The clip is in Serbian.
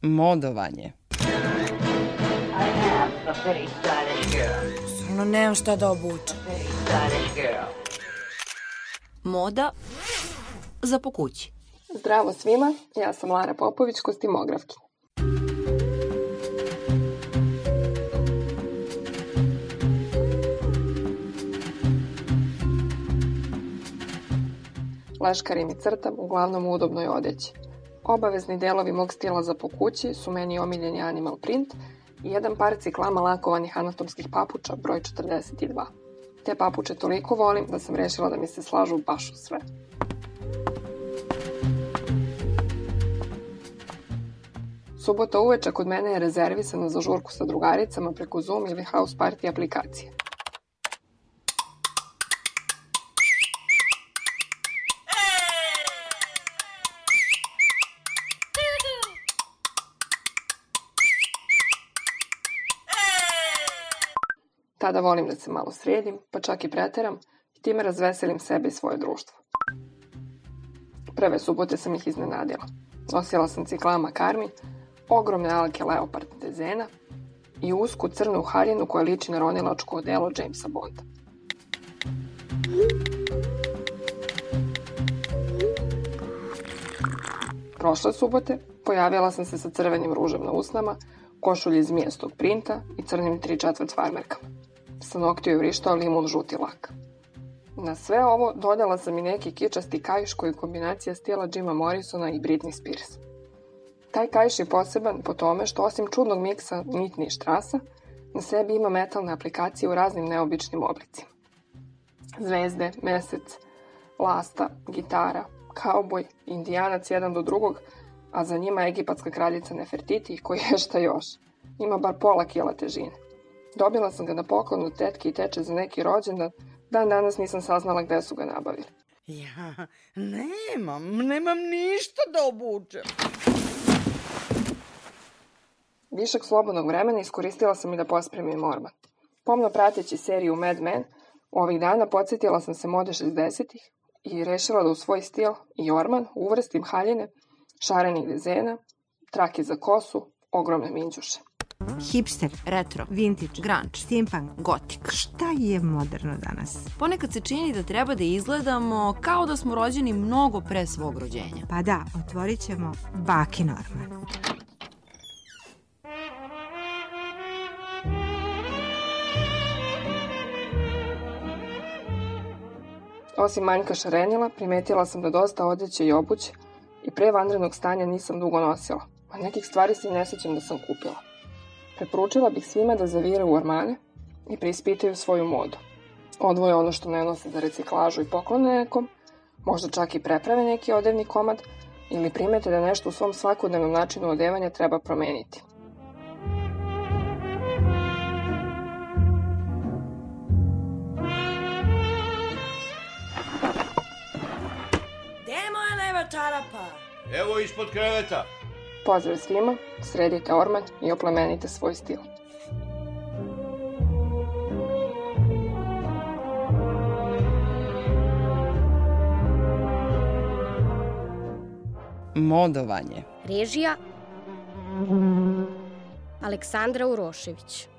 Modovanje. Stvarno nemam šta da obučem. Moda za po kući. Zdravo svima, ja sam Lara Popović, kostimografkinja. Leškarim i crtam, uglavnom u udobnoj odeći. Obavezni delovi mog stila za po kući su meni omiljeni animal print i jedan par ciklama lakovanih anatomskih papuča broj 42. Te papuče toliko volim da sam rešila da mi se slažu baš u sve. Subota uveče kod mene je rezervisana za žurku sa drugaricama preko Zoom ili House Party aplikacije. Tada volim da se malo sredim, pa čak i preteram i time razveselim sebe i svoje društvo. Prve subote sam ih iznenadila. Nosila sam ciklama Karmi, ogromne alke Leopard dezena i usku crnu haljinu koja liči na ronilačko odelo Jamesa Bonda. Prošle subote pojavila sam se sa crvenim ružem na usnama, košulji zmijastog printa i crnim 3/4 farmerkama. Sa noktiju je vrištao limun žuti lak. Na sve ovo dodala sam i neki kičasti kaiš koji je kombinacija stila Jima Morrisona i Britney Spears. Taj kaiš je poseban po tome što osim čudnog miksa nitni i štrasa, na sebi ima metalne aplikacije u raznim neobičnim oblicima. Zvezde, mesec, lasta, gitara, kauboj, indijanac jedan do drugog, a za njima egipatska kraljica Nefertiti koji je šta još. Ima bar pola kila težine. Dobila sam ga na poklon od tetke i teče za neki rođendan, dan danas nisam saznala gde su ga nabavili. Ja nemam ništa da obučem. Višak slobodnog vremena iskoristila sam i da pospremim orman. Pomno prateći seriju Mad Men, ovih dana podsjetila sam se mode 60-ih i rešila da u svoj stil i orman uvrstim haljine, šarenih dezena, trake za kosu, ogromne minđuše. Hipster, Retro, vintage, grunge, steampunk, gotik. šta je moderno danas? Ponekad se čini da treba da izgledamo kao da smo rođeni mnogo pre svog rođenja. Pa da, otvorit ćemo bakin orman. Osim manjka šarenila, primetila sam da dosta odeće i obuće i pre vanrednog stanja nisam dugo nosila, a nekih stvari se i ne sećam da sam kupila. Preporučila bih svima da zavire u ormane i preispitaju svoju modu. Odvoje ono što ne nose za reciklažu i poklone nekom, možda čak i preprave neki odevni komad ili primete da nešto u svom svakodnevnom načinu odevanja treba promeniti. Gde je moja leva čarapa? Evo ispod kreveta. Pozdrav svima, sredite orman i oplemenite svoj stil. Modovanje. Režija Aleksandra Urošević.